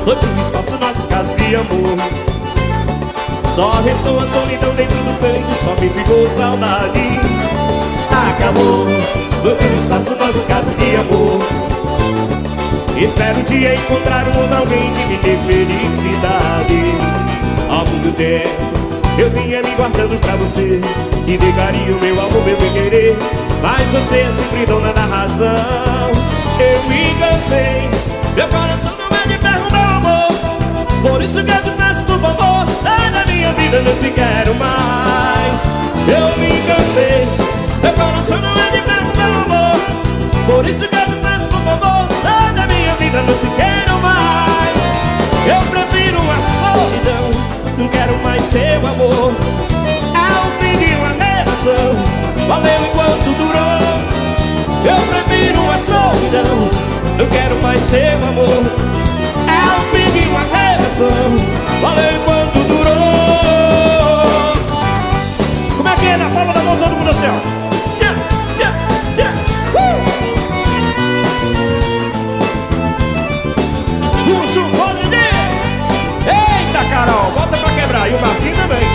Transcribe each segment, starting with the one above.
foi pro espaço nosso caso de amor. Só restou a solidão dentro do peito, só me ficou saudade. Acabou, foi pro espaço nosso caso de amor. Espero um dia encontrar um outro alguém que me dê felicidade. Há muito tempo eu vinha me guardando pra você, te dê carinho, meu amor, meu bem querer. Mas você é sempre dona da razão. Eu me cansei, meu coração não é de ferro, meu amor. Por isso que eu te peço, por favor, sai da minha vida, não te quero mais. Eu me cansei, meu coração não é de ferro, meu amor. Por isso que eu te peço, por favor, sai da minha vida, não te quero mais. Eu prefiro a solidão, não quero mais seu amor. Ao fim de uma relação, valeu enquanto durou. Eu prefiro a solidão, não quero mais seu amor. Ao fim de uma relação, valeu enquanto durou. Como é que é? Na palma da mão, todo mundo assim, ó. Tchá, tchá, tchá. Puxa o fone de... Eita, Carol, bota pra quebrar. E o Marquinhos também.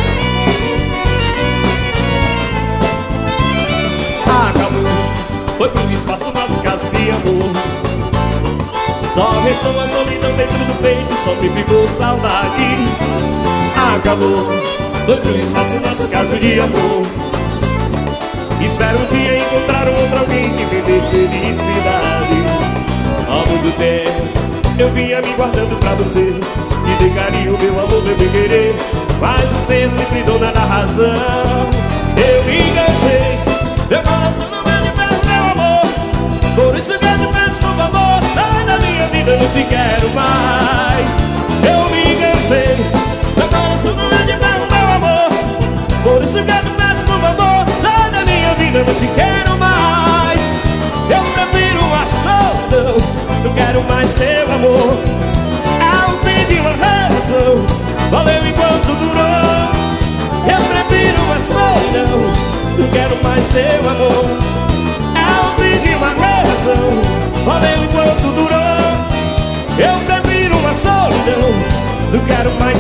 Acabou, foi pro espaço nosso caso de amor. Só restou a solidão dentro do peito, só me ficou saudade. Acabou, foi pro espaço nosso caso de amor. Espero um dia encontrar um outro alguém que me dê felicidade. Há muito tempo eu vinha me guardando pra você, te dê carinho, meu amor, meu bem querer. Mas você é sempre dona da razão. Eu me cansei, meu coração não é de ferro, meu amor. Por isso que eu te peço, por favor, sai da minha vida, não te quero mais. Eu me cansei, meu coração não é de ferro, meu amor. Por isso que eu te peço, por favor, sai da minha vida, não te quero mais. Eu prefiro a solidão, não quero mais seu amor. Ao fim de uma relação, valeu enquanto durou. Eu prefiro a solidão, não quero mais seu amor. Ao fim de uma relação, valeu enquanto durou. Eu prefiro a solidão, não quero mais